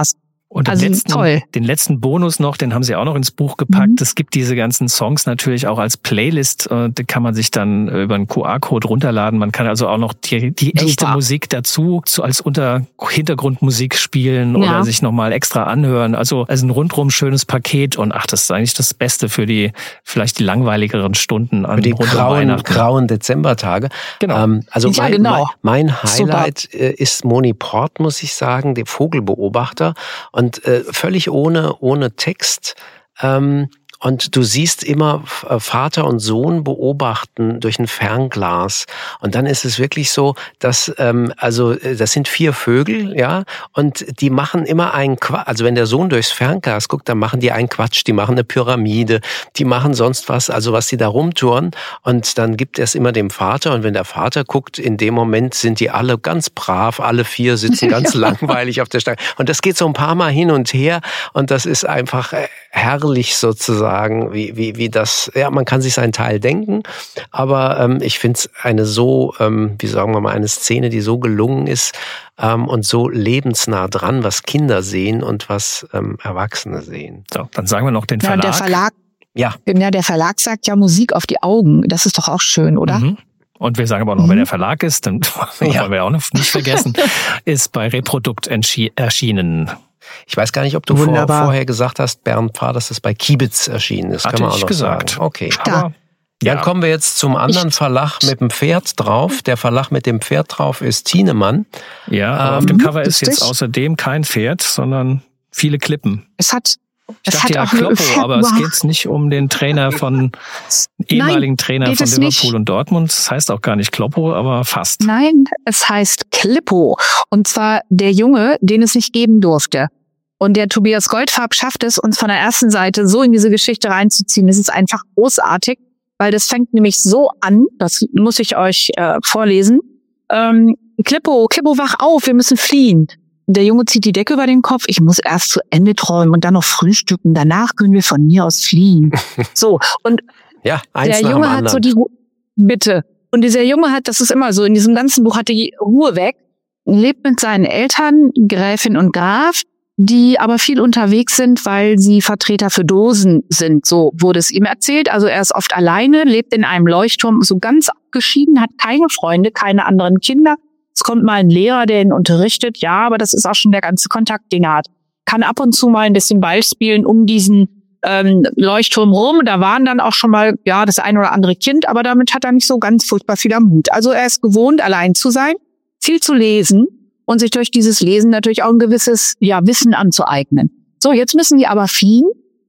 Und den, Also letzten, toll. den letzten Bonus noch, den haben sie auch noch ins Buch gepackt. Mhm. Es gibt diese ganzen Songs natürlich auch als Playlist. Da kann man sich dann über einen Q R-Code runterladen. Man kann also auch noch die, die echte Musik dazu so als unter Hintergrundmusik spielen ja. oder sich nochmal extra anhören. Also, also ein rundrum schönes Paket. Und ach, das ist eigentlich das Beste für die vielleicht die langweiligeren Stunden an für die grauen, grauen Dezembertage. Genau. Ähm, also ja, mein, genau. mein, mein Highlight Super. ist Moni Port, muss ich sagen, der Vogelbeobachter. Und äh, völlig ohne, ohne Text. Ähm, und du siehst immer Vater und Sohn beobachten durch ein Fernglas. Und dann ist es wirklich so, dass, ähm, also das sind vier Vögel, ja, und die machen immer einen Quatsch. Also wenn der Sohn durchs Fernglas guckt, dann machen die einen Quatsch. Die machen eine Pyramide, die machen sonst was, also was die da rumtouren. Und dann gibt er es immer dem Vater. Und wenn der Vater guckt, in dem Moment sind die alle ganz brav, alle vier sitzen ganz langweilig auf der Stange. Und das geht so ein paar Mal hin und her. Und das ist einfach herrlich sozusagen. Wie, wie, wie das, ja, man kann sich seinen Teil denken, aber ähm, ich finde es eine so, ähm, wie sagen wir mal, eine Szene, die so gelungen ist ähm, und so lebensnah dran, was Kinder sehen und was ähm, Erwachsene sehen. So, dann sagen wir noch den Verlag. Ja, der Verlag, ja. ja, der Verlag sagt ja Musik auf die Augen. Das ist doch auch schön, oder? Mhm. Und wir sagen aber auch noch, mhm. wer der Verlag ist, dann ja. wollen wir auch nicht vergessen, ist bei Reprodukt erschienen. Ich weiß gar nicht, ob du vor, vorher gesagt hast, Bernd Pfarr, dass das bei Kibitz erschienen ist. Hatte Kann man auch ich noch gesagt. Sagen. Okay. Aber, ja. Dann kommen wir jetzt zum anderen Verlag mit dem Pferd drauf. Der Verlag mit dem Pferd drauf ist Thienemann. Ja, ähm, auf dem Cover ist jetzt außerdem kein Pferd, sondern viele Klippen. Es hat Ich dachte ja Kloppo, aber es geht nicht um den Trainer von, ehemaligen Nein, Trainer von es Liverpool nicht. und Dortmund. Das heißt auch gar nicht Kloppo, aber fast. Nein, es heißt Klippo. Und zwar der Junge, den es nicht geben durfte. Und der Tobias Goldfarb schafft es, uns von der ersten Seite so in diese Geschichte reinzuziehen. Es ist einfach großartig, weil das fängt nämlich so an, das muss ich euch äh, vorlesen. Ähm, Klippo, Klippo, wach auf, wir müssen fliehen. Der Junge zieht die Decke über den Kopf. Ich muss erst zu Ende träumen und dann noch frühstücken. Danach können wir von mir aus fliehen. So, und ja, eins der nach Junge dem hat so anderen. die Ruhe. Bitte. Und dieser Junge hat, das ist immer so, in diesem ganzen Buch hat die Ruhe weg, lebt mit seinen Eltern, Gräfin und Graf, die aber viel unterwegs sind, weil sie Vertreter für Dosen sind. So wurde es ihm erzählt. Also er ist oft alleine, lebt in einem Leuchtturm, so ganz abgeschieden, hat keine Freunde, keine anderen Kinder. Es kommt mal ein Lehrer, der ihn unterrichtet. Ja, aber das ist auch schon der ganze Kontakt, den er hat. Kann ab und zu mal ein bisschen Ball spielen um diesen ähm, Leuchtturm rum. Da waren dann auch schon mal ja das ein oder andere Kind, aber damit hat er nicht so ganz furchtbar viel am Hut. Also er ist gewohnt, allein zu sein, viel zu lesen und sich durch dieses Lesen natürlich auch ein gewisses ja Wissen anzueignen. So, jetzt müssen die aber fliehen.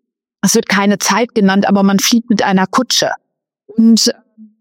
Es wird keine Zeit genannt, aber man fliegt mit einer Kutsche. Und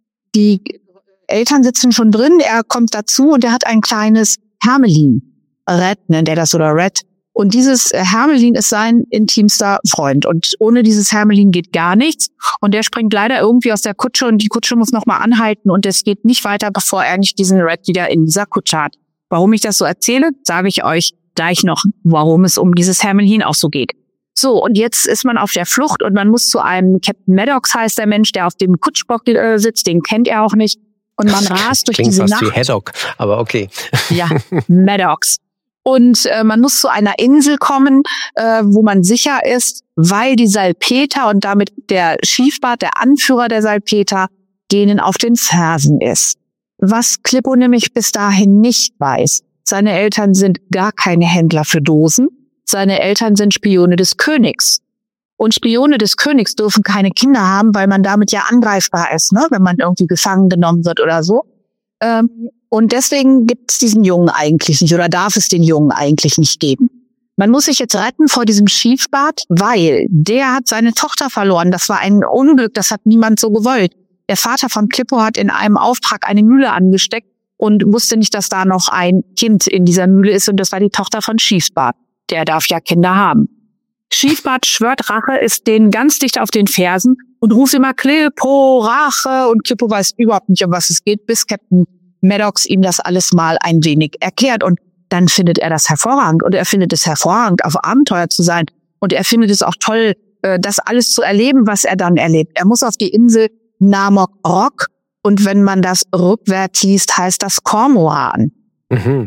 die Eltern sitzen schon drin, er kommt dazu und er hat ein kleines Hermelin. Red nennt er das oder Red. Und dieses Hermelin ist sein intimster Freund. Und ohne dieses Hermelin geht gar nichts. Und der springt leider irgendwie aus der Kutsche und die Kutsche muss nochmal anhalten und es geht nicht weiter, bevor er nicht diesen Red wieder in dieser Kutsche hat. Warum ich das so erzähle, sage ich euch gleich noch, warum es um dieses Hermelin auch so geht. So, und jetzt ist man auf der Flucht und man muss zu einem Captain Maddox, heißt der Mensch, der auf dem Kutschbock äh, sitzt, den kennt er auch nicht. Und man rast durch Klingt diese fast Nacht. wie Haddock, aber okay. Ja, Maddox. Und äh, man muss zu einer Insel kommen, äh, wo man sicher ist, weil die Salpeter und damit der Schiefbart, der Anführer der Salpeter, denen auf den Fersen ist. Was Klippo nämlich bis dahin nicht weiß. Seine Eltern sind gar keine Händler für Dosen. Seine Eltern sind Spione des Königs. Und Spione des Königs dürfen keine Kinder haben, weil man damit ja angreifbar ist, ne? Wenn man irgendwie gefangen genommen wird oder so. Ähm, und deswegen gibt es diesen Jungen eigentlich nicht oder darf es den Jungen eigentlich nicht geben. Man muss sich jetzt retten vor diesem Schiefbart, weil der hat seine Tochter verloren. Das war ein Unglück, das hat niemand so gewollt. Der Vater von Klippo hat in einem Auftrag eine Mühle angesteckt und wusste nicht, dass da noch ein Kind in dieser Mühle ist. Und das war die Tochter von Schiefbart. Der darf ja Kinder haben. Schiefbart schwört Rache, ist denen ganz dicht auf den Fersen und ruft immer Klippo, Rache. Und Klippo weiß überhaupt nicht, um was es geht, bis Captain Maddox ihm das alles mal ein wenig erklärt. Und dann findet er das hervorragend. Und er findet es hervorragend, auf Abenteuer zu sein. Und er findet es auch toll, das alles zu erleben, was er dann erlebt. Er muss auf die Insel Namok Rock. Und wenn man das rückwärts liest, heißt das Cormoran. Mhm.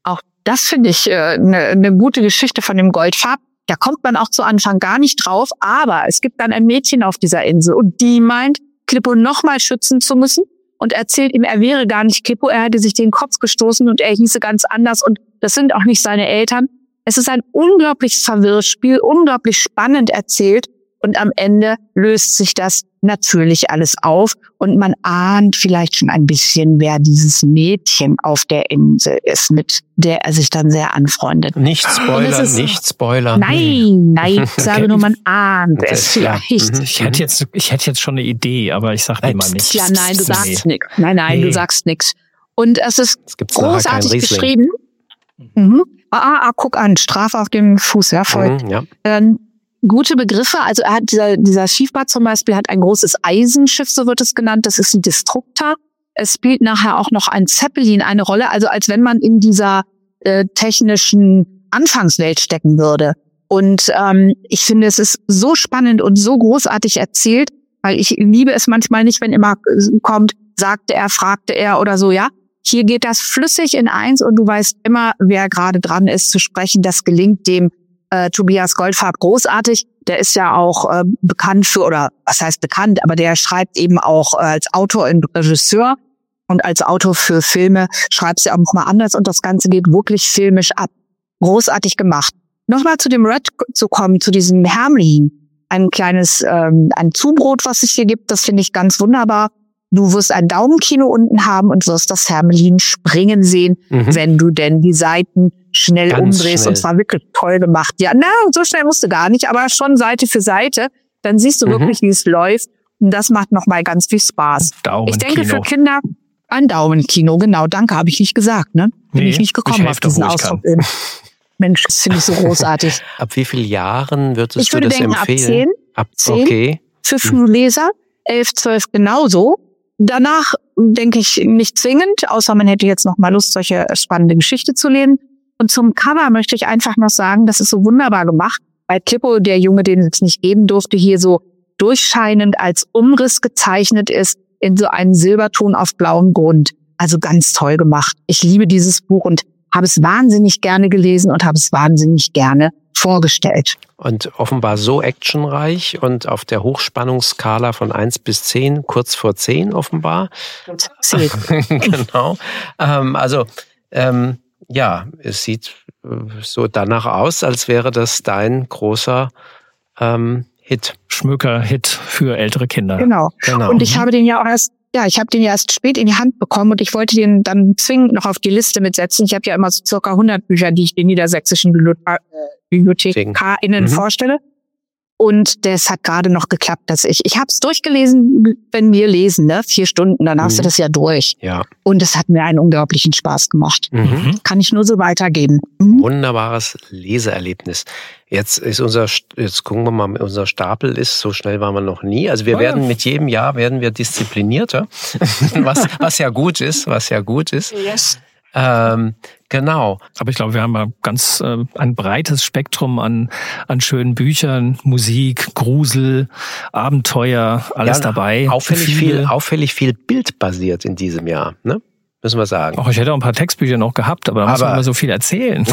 Auch das finde ich eine äh, ne gute Geschichte von dem Goldfarb. Da kommt man auch zu Anfang gar nicht drauf, aber es gibt dann ein Mädchen auf dieser Insel und die meint, Klippo nochmal schützen zu müssen und erzählt ihm, er wäre gar nicht Klippo, er hätte sich den Kopf gestoßen und er hieße ganz anders und das sind auch nicht seine Eltern. Es ist ein unglaubliches Verwirrspiel, unglaublich spannend erzählt und am Ende löst sich das natürlich alles auf und man ahnt vielleicht schon ein bisschen, wer dieses Mädchen auf der Insel ist, mit der er sich dann sehr anfreundet. Nicht Spoiler, ist, nicht Spoiler. Nein, nein, ich sage Okay. nur, man ahnt Das es ist klar. vielleicht. Mhm. Ich hätte jetzt, ich hätte jetzt schon eine Idee, aber ich sag dir mal nichts. Ja, nein, du sagst Nee. nichts. Nein, nein, Nee. du sagst nichts. Und es ist Es gibt nachher keinen großartig Riesling. geschrieben. Mhm. Ah, ah, ah, guck an, Strafe auf dem Fuß, ja, voll. Mhm, ja. Ähm, gute Begriffe, also er hat dieser, dieser Schiefbart zum Beispiel hat ein großes Eisenschiff, so wird es genannt, das ist ein Destruktor. Es spielt nachher auch noch ein Zeppelin eine Rolle, also als wenn man in dieser äh, technischen Anfangswelt stecken würde. Und ähm, ich finde, es ist so spannend und so großartig erzählt, weil ich liebe es manchmal nicht, wenn immer kommt, sagte er, fragte er oder so, ja. Hier geht das flüssig in eins und du weißt immer, wer gerade dran ist zu sprechen. Das gelingt dem äh, Tobias Goldfarb großartig. Der ist ja auch äh, bekannt für, oder was heißt bekannt, aber der schreibt eben auch äh, als Autor und Regisseur und als Autor für Filme schreibt er auch nochmal anders und das Ganze geht wirklich filmisch ab. Großartig gemacht. Nochmal zu dem Red zu kommen, zu diesem Hermlin. Ein kleines, ähm, ein Zubrot, was es hier gibt, das finde ich ganz wunderbar. Du wirst ein Daumenkino unten haben und wirst das Hermelin springen sehen, Mhm. wenn du denn die Seiten schnell Ganz umdrehst. schnell. Und zwar wirklich toll gemacht. Ja, na, so schnell musst du gar nicht, aber schon Seite für Seite. Dann siehst du Mhm. wirklich, wie es läuft. Und das macht nochmal ganz viel Spaß. Ich denke, Daumenkino. für Kinder ein Daumenkino. Genau, danke, habe ich nicht gesagt, ne? Bin Nee, ich nicht gekommen ich auf helfe, diesen wo ich Ausdruck. Mensch, das finde ich so großartig. Ab wie vielen Jahren würdest Ich würde du das denken, ab empfehlen? zehn. Ab zehn. Okay. Für Frühleser, elf, zwölf genauso. Danach denke ich nicht zwingend, außer man hätte jetzt noch mal Lust, solche spannende Geschichte zu lesen. Und zum Cover möchte ich einfach noch sagen, das ist so wunderbar gemacht, weil Klippo, der Junge, den es nicht geben durfte, hier so durchscheinend als Umriss gezeichnet ist in so einen Silberton auf blauem Grund. Also ganz toll gemacht. Ich liebe dieses Buch und habe es wahnsinnig gerne gelesen und habe es wahnsinnig gerne vorgestellt. Und offenbar so actionreich und auf der Hochspannungsskala von eins bis zehn, kurz vor zehn offenbar. Zählt. Genau. Ähm, also, ähm, ja, es sieht äh, so danach aus, als wäre das dein großer ähm, Hit. Schmöker-Hit für ältere Kinder. Genau. Genau. Und ich habe den ja auch erst, ja, ich habe den ja erst spät in die Hand bekommen und ich wollte den dann zwingend noch auf die Liste mitsetzen. Ich habe ja immer so circa hundert Bücher, die ich den niedersächsischen Bibliothe- äh, BibliothekarInnen Mhm. vorstelle. Und das hat gerade noch geklappt, dass ich, ich habe es durchgelesen, wenn wir lesen, ne, vier Stunden, dann hast Mhm. du das ja durch. Ja. Und es hat mir einen unglaublichen Spaß gemacht. Mhm. Kann ich nur so weitergeben. Mhm. Wunderbares Leseerlebnis. Jetzt ist unser, jetzt gucken wir mal, unser Stapel ist, so schnell waren wir noch nie. Also wir Oh ja. werden mit jedem Jahr werden wir disziplinierter, was, was ja gut ist, was ja gut ist. Yes. Ähm, genau. Aber ich glaube, wir haben ja ganz äh, ein breites Spektrum an an schönen Büchern, Musik, Grusel, Abenteuer, alles Ja, dabei. Auffällig Viele- viel, auffällig viel bildbasiert in diesem Jahr, ne? Müssen wir sagen. Ach, ich hätte auch ein paar Textbücher noch gehabt, aber da muss Aber- man immer so viel erzählen.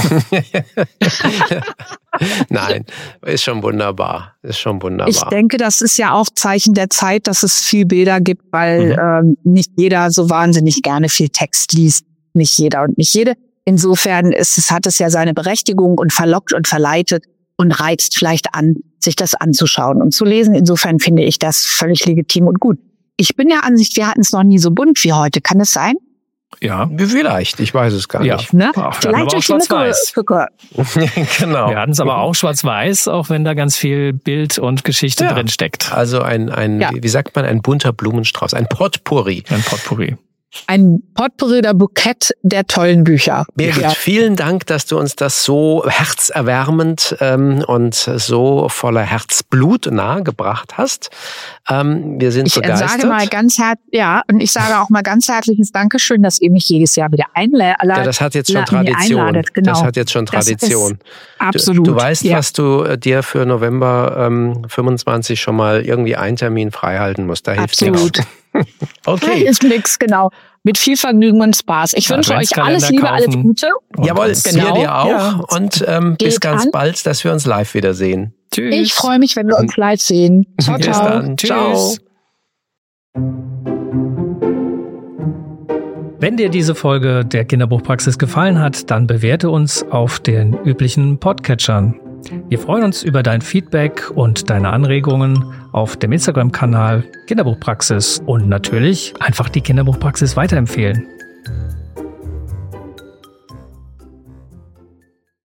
Nein, ist schon wunderbar. Ist schon wunderbar. Ich denke, das ist ja auch Zeichen der Zeit, dass es viel Bilder gibt, weil Mhm. ähm, nicht jeder so wahnsinnig gerne viel Text liest. Nicht jeder und nicht jede. Insofern ist es, hat es ja seine Berechtigung und verlockt und verleitet und reizt vielleicht an, sich das anzuschauen und zu lesen. Insofern finde ich das völlig legitim und gut. Ich bin der Ansicht, wir hatten es noch nie so bunt wie heute. Kann es sein? Ja. Vielleicht, ich weiß es gar Ja. nicht. Ne? Ach, wir hatten Vielleicht aber auch durch die Lücke. schwarz-weiß. Lücke. Genau. Wir hatten es aber auch schwarz-weiß, auch wenn da ganz viel Bild und Geschichte Ja. drin steckt. Also ein, ein Ja. wie sagt man, ein bunter Blumenstrauß, ein Potpourri. Ein Potpourri. Ein Potpourri oder Bukett der tollen Bücher. Birgit, Ja. vielen Dank, dass du uns das so herzerwärmend ähm, und so voller Herzblut nahegebracht hast. Ähm, wir sind Ich äh, begeistert. sage mal ganz hart, ja, und ich sage auch mal ganz herzliches Dankeschön, dass ihr mich jedes Jahr wieder einladet. ja, das hat jetzt schon la- mir Tradition. einladet, genau. Das hat jetzt schon Das ist Tradition. Absolut. Du, du weißt, ja. was du äh, dir für November ähm, fünfundzwanzig schon mal irgendwie einen Termin freihalten musst. Da hilft Absolut. nichts. Okay. Ist nix, genau. Mit viel Vergnügen und Spaß. Ich wünsche euch alles Liebe, alles Gute. Jawohl, genau. wir dir auch. Ja. Und ähm, bis Geht ganz an. bald, dass wir uns live wiedersehen. Tschüss. Ich freue mich, wenn wir uns live sehen. Ciao, Bis ciao. dann. Tschüss. Ciao. Wenn dir diese Folge der Kinderbuchpraxis gefallen hat, dann bewerte uns auf den üblichen Podcatchern. Wir freuen uns über dein Feedback und deine Anregungen auf dem Instagram-Kanal Kinderbuchpraxis und natürlich einfach die Kinderbuchpraxis weiterempfehlen.